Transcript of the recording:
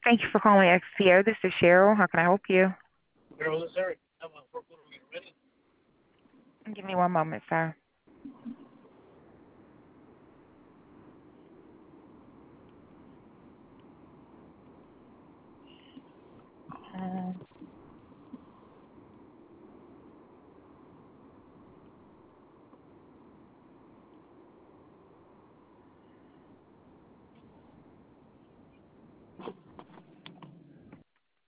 Thank you for calling XPO. This is Cheryl. How can I help you? Girl, this Eric. I'm a forklift ready. Give me one moment, sir.